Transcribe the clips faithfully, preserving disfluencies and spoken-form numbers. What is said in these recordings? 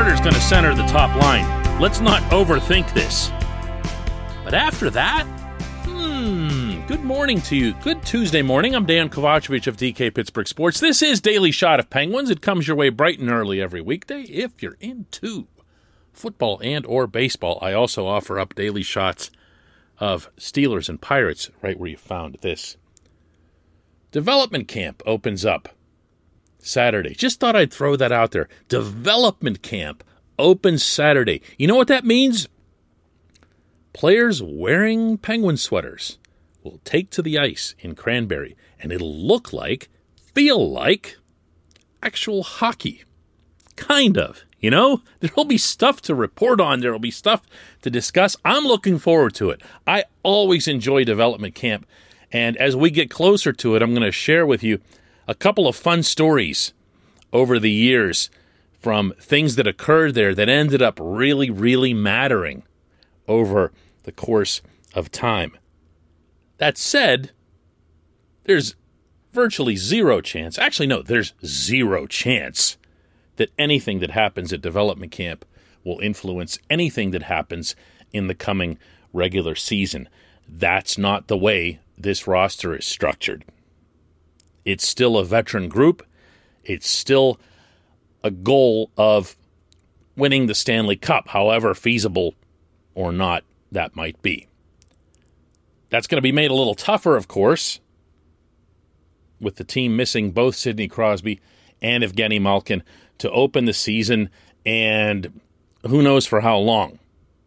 Carter's going to center the top line. Let's not overthink this. But after that, hmm, good morning to you. Good Tuesday morning. I'm Dan Kovacevic of D K Pittsburgh Sports. This is Daily Shot of Penguins. It comes your way bright and early every weekday if you're into football and or baseball. I also offer up daily shots of Steelers and Pirates right where you found this. Development camp opens up Saturday. Just thought I'd throw that out there. Development camp opens Saturday. You know what that means? Players wearing Penguin sweaters will take to the ice in Cranberry, and it'll look like, feel like, actual hockey. Kind of, you know? There'll be stuff to report on. There'll be stuff to discuss. I'm looking forward to it. I always enjoy development camp, and as we get closer to it, I'm going to share with you a couple of fun stories over the years from things that occurred there that ended up really, really mattering over the course of time. That said, there's virtually zero chance, actually no, there's zero chance that anything that happens at development camp will influence anything that happens in the coming regular season. That's not the way this roster is structured. It's still a veteran group. It's still a goal of winning the Stanley Cup, however feasible or not that might be. That's going to be made a little tougher, of course, with the team missing both Sidney Crosby and Evgeny Malkin to open the season, and who knows for how long.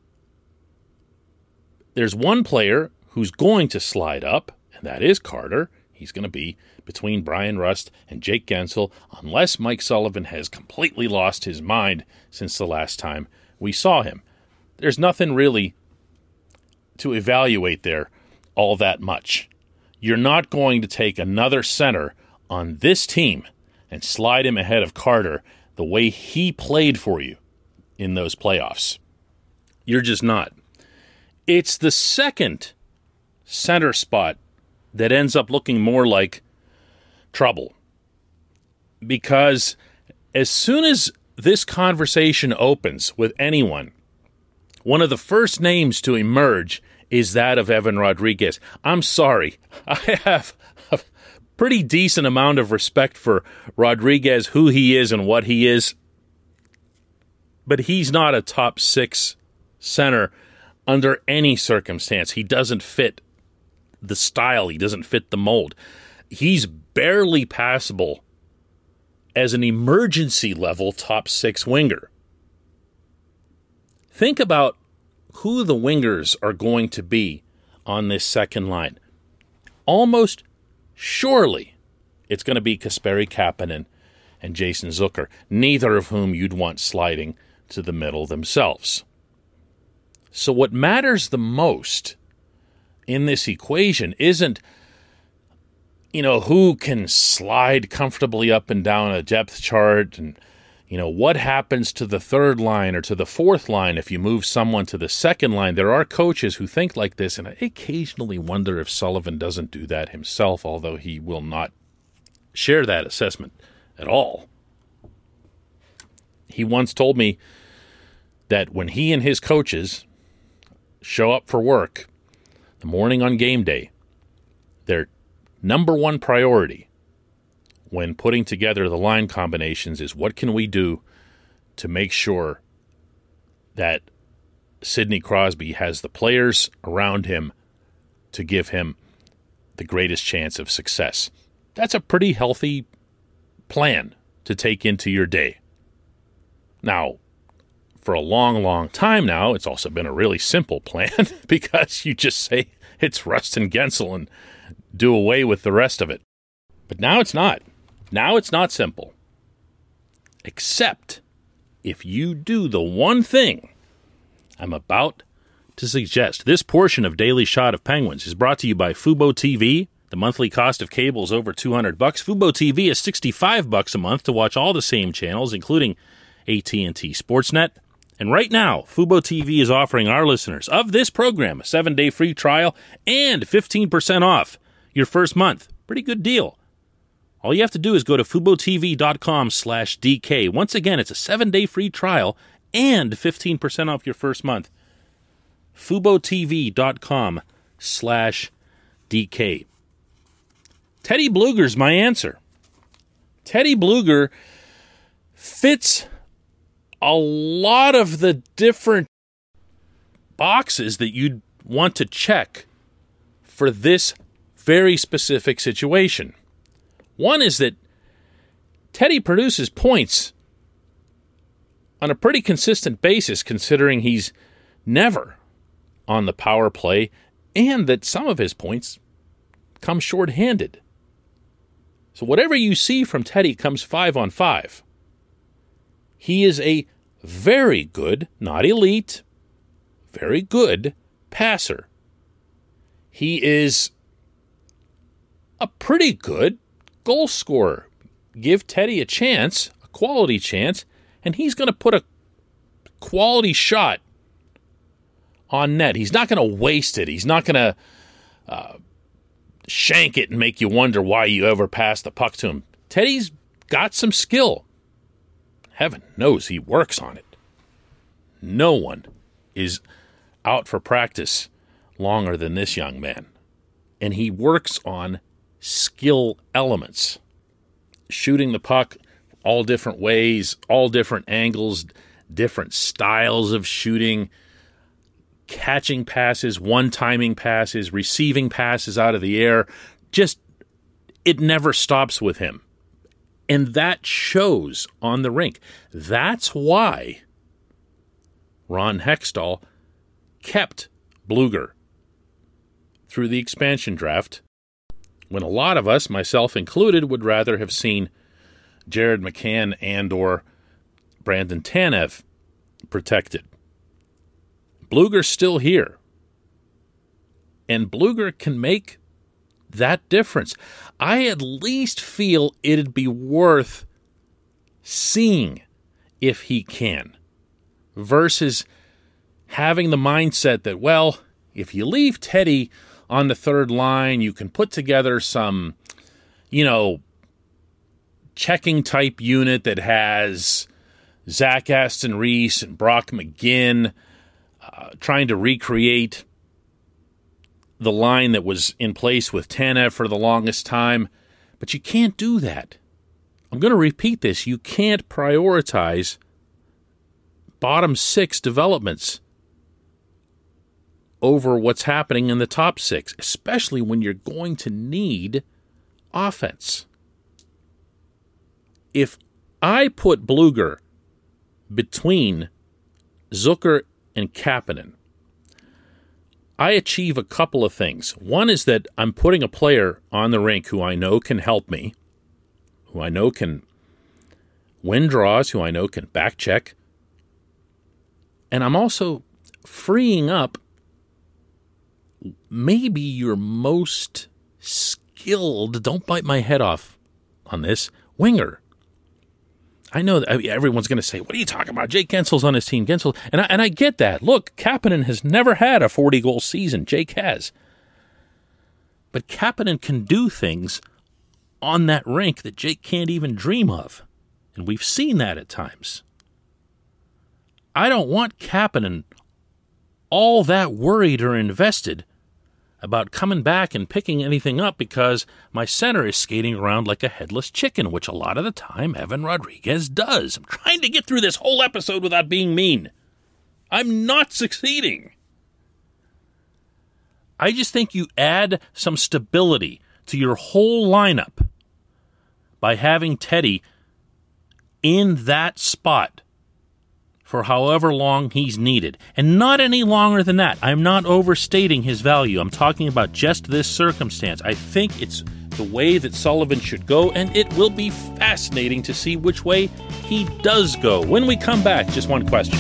There's one player who's going to slide up, and that is Carter. He's going to be between Brian Rust and Jake Guentzel, unless Mike Sullivan has completely lost his mind since the last time we saw him. There's nothing really to evaluate there all that much. You're not going to take another center on this team and slide him ahead of Carter the way he played for you in those playoffs. You're just not. It's the second center spot that ends up looking more like trouble. Because as soon as this conversation opens with anyone, one of the first names to emerge is that of Evan Rodrigues. I'm sorry. I have a pretty decent amount of respect for Rodrigues, who he is and what he is. But he's not a top six center under any circumstance. He doesn't fit the style. He doesn't fit the mold. He's barely passable as an emergency level top six winger. Think about who the wingers are going to be on this second line. Almost surely it's going to be Kasperi Kapanen and Jason Zucker, neither of whom you'd want sliding to the middle themselves. So what matters the most in this equation isn't, you know, who can slide comfortably up and down a depth chart and, you know, what happens to the third line or to the fourth line if you move someone to the second line. There are coaches who think like this, and I occasionally wonder if Sullivan doesn't do that himself, although he will not share that assessment at all. He once told me that when he and his coaches show up for work the morning on game day, their number one priority when putting together the line combinations is what can we do to make sure that Sidney Crosby has the players around him to give him the greatest chance of success. That's a pretty healthy plan to take into your day. Now, for a long, long time now, it's also been a really simple plan because you just say it's Rust and Guentzel and do away with the rest of it. But now it's not. Now it's not simple. Except if you do the one thing I'm about to suggest. This portion of Daily Shot of Penguins is brought to you by Fubo T V. The monthly cost of cable is over two hundred bucks. Fubo T V is sixty-five bucks a month to watch all the same channels, including A T and T Sportsnet. And right now, Fubo T V is offering our listeners of this program a seven-day free trial and fifteen percent off your first month. Pretty good deal. All you have to do is go to FuboTV.com slash DK. Once again, it's a seven-day free trial and fifteen percent off your first month. FuboTV.com slash DK. Teddy Blueger's my answer. Teddy Blueger fits a lot of the different boxes that you'd want to check for this very specific situation. One is that Teddy produces points on a pretty consistent basis, considering he's never on the power play, and that some of his points come shorthanded. So whatever you see from Teddy comes five on five. He is a very good, not elite, very good passer. He is a pretty good goal scorer. Give Teddy a chance, a quality chance, and he's going to put a quality shot on net. He's not going to waste it. He's not going to uh, shank it and make you wonder why you ever passed the puck to him. Teddy's got some skill. Heaven knows he works on it. No one is out for practice longer than this young man. And he works on skill elements. Shooting the puck all different ways, all different angles, different styles of shooting, catching passes, one-timing passes, receiving passes out of the air. Just, it never stops with him. And that shows on the rink. That's why Ron Hextall kept Blueger through the expansion draft, when a lot of us, myself included, would rather have seen Jared McCann and or Brandon Tanev protected. Blueger's still here. And Blueger can make that difference. I at least feel it'd be worth seeing if he can, versus having the mindset that, well, if you leave Teddy on the third line, you can put together some, you know, checking type unit that has Zach Aston Reese and Brock McGinn uh, trying to recreate the line that was in place with Tanev for the longest time. But you can't do that. I'm going to repeat this. You can't prioritize bottom six developments over what's happening in the top six, especially when you're going to need offense. If I put Blueger between Zucker and Kapanen, I achieve a couple of things. One is that I'm putting a player on the rink who I know can help me, who I know can win draws, who I know can back check. And I'm also freeing up maybe your most skilled, don't bite my head off on this, winger. I know that everyone's going to say, what are you talking about? Jake Gensel's on his team. Gensel, and I, and I get that. Look, Kapanen has never had a forty-goal season. Jake has. But Kapanen can do things on that rink that Jake can't even dream of. And we've seen that at times. I don't want Kapanen all that worried or invested about coming back and picking anything up because my center is skating around like a headless chicken, which a lot of the time Evan Rodriguez does. I'm trying to get through this whole episode without being mean. I'm not succeeding. I just think you add some stability to your whole lineup by having Teddy in that spot for however long he's needed. And not any longer than that. I'm not overstating his value. I'm talking about just this circumstance. I think it's the way that Sullivan should go, and it will be fascinating to see which way he does go. When we come back, just one question.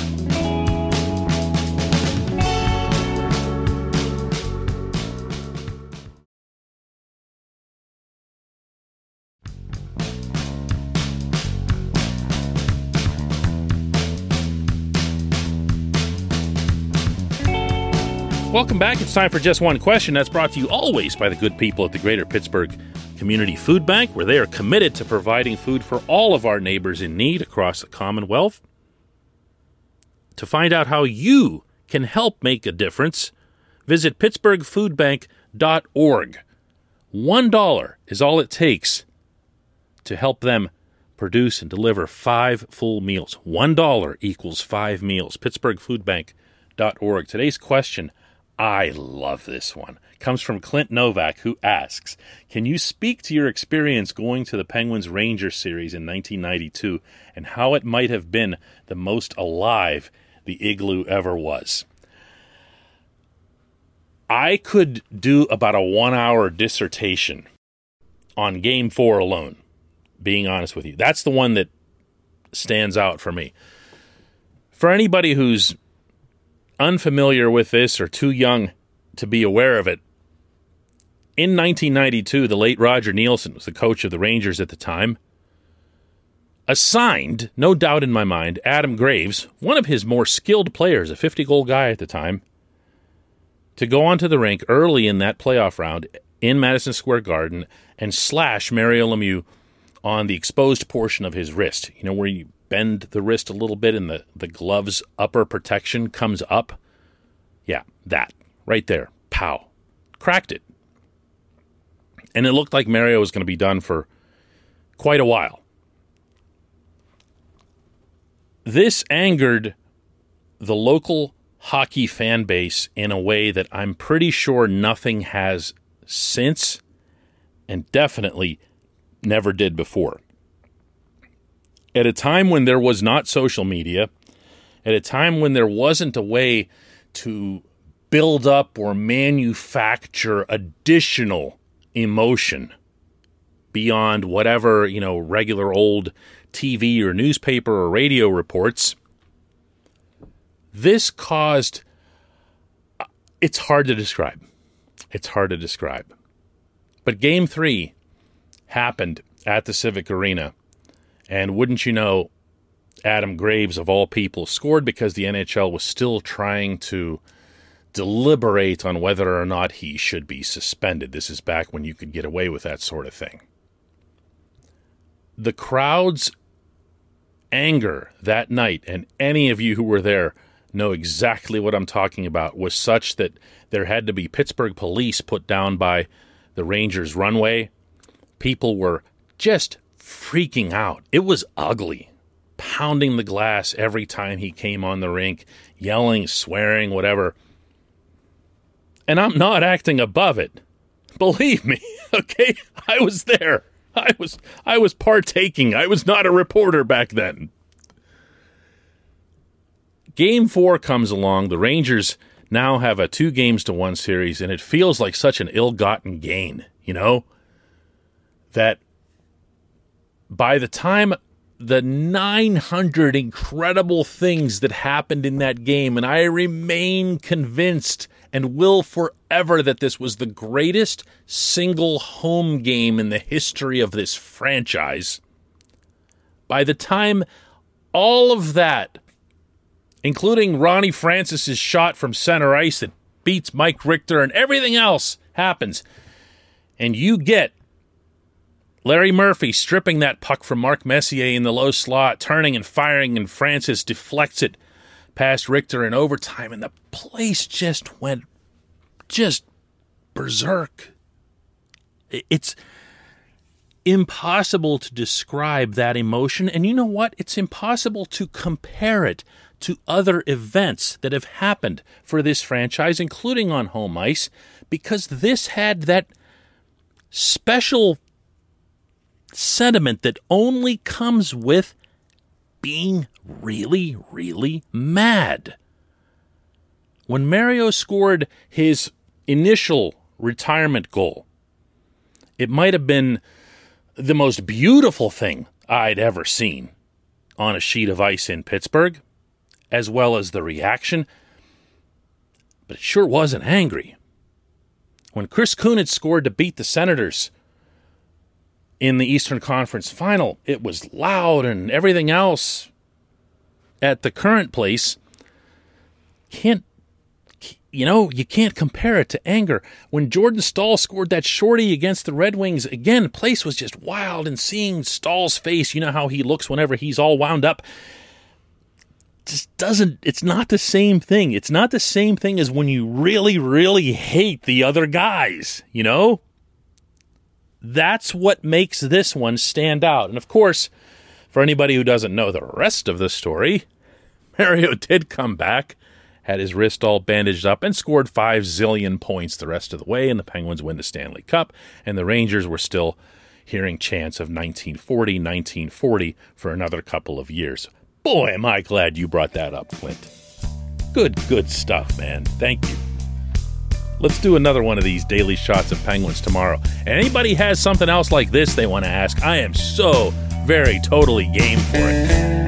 Welcome back. It's time for Just One Question. That's brought to you always by the good people at the Greater Pittsburgh Community Food Bank, where they are committed to providing food for all of our neighbors in need across the Commonwealth. To find out how you can help make a difference, visit pittsburgh food bank dot org. One dollar is all it takes to help them produce and deliver five full meals. One dollar equals five meals. pittsburgh food bank dot org. Today's question, I love this one, comes from Clint Novak, who asks, can you speak to your experience going to the Penguins-Rangers series in nineteen ninety-two and how it might have been the most alive the Igloo ever was? I could do about a one-hour dissertation on Game four alone, being honest with you. That's the one that stands out for me. For anybody who's unfamiliar with this or too young to be aware of it, in nineteen ninety-two, the late Roger Neilson was the coach of the Rangers at the time, assigned, no doubt in my mind, Adam Graves, one of his more skilled players, a fifty-goal guy at the time, to go onto the rink early in that playoff round in Madison Square Garden and slash Mario Lemieux on the exposed portion of his wrist. You know, where you bend the wrist a little bit and the, the glove's upper protection comes up? Yeah, that. Right there. Pow. Cracked it. And it looked like Mario was going to be done for quite a while. This angered the local hockey fan base in a way that I'm pretty sure nothing has since, and definitely never did before. At a time when there was not social media, at a time when there wasn't a way to build up or manufacture additional emotion beyond whatever, you know, regular old T V or newspaper or radio reports, this caused, it's hard to describe. It's hard to describe. But Game three happened at the Civic Arena, and wouldn't you know, Adam Graves, of all people, scored because the N H L was still trying to deliberate on whether or not he should be suspended. This is back when you could get away with that sort of thing. The crowd's anger that night, and any of you who were there know exactly what I'm talking about, was such that there had to be Pittsburgh police put down by the Rangers runway. People were just freaking out. It was ugly. Pounding the glass every time he came on the rink, yelling, swearing, whatever. And I'm not acting above it. Believe me, okay? I was there. I was I was partaking. I was not a reporter back then. Game four comes along. The Rangers now have a two games to one series, and it feels like such an ill-gotten gain, you know? That by the time the nine hundred incredible things that happened in that game, and I remain convinced and will forever that this was the greatest single home game in the history of this franchise. By the time all of that, including Ronnie Francis's shot from center ice that beats Mike Richter and everything else happens, and you get Larry Murphy stripping that puck from Mark Messier in the low slot, turning and firing, and Francis deflects it past Richter in overtime, and the place just went just berserk. It's impossible to describe that emotion, and you know what? It's impossible to compare it to other events that have happened for this franchise, including on home ice, because this had that special sentiment that only comes with being really, really mad. When Mario scored his initial retirement goal, it might have been the most beautiful thing I'd ever seen on a sheet of ice in Pittsburgh, as well as the reaction, but it sure wasn't angry. When Chris Kunitz scored to beat the Senators in the Eastern Conference Final, it was loud, and everything else at the current place can't, you know, you can't compare it to anger. When Jordan Staal scored that shorty against the Red Wings, again, the place was just wild, and seeing Stahl's face, you know how he looks whenever he's all wound up. just doesn't, it's not the same thing. It's not the same thing as when you really, really hate the other guys, you know? That's what makes this one stand out. And of course, for anybody who doesn't know the rest of the story, Mario did come back, had his wrist all bandaged up, and scored five zillion points the rest of the way, and the Penguins win the Stanley Cup, and the Rangers were still hearing chants of nineteen forty, nineteen forty for another couple of years. Boy, am I glad you brought that up, Flint. Good, good stuff, man. Thank you. Let's do another one of these daily shots of Penguins tomorrow. And anybody has something else like this they want to ask, I am so very totally game for it.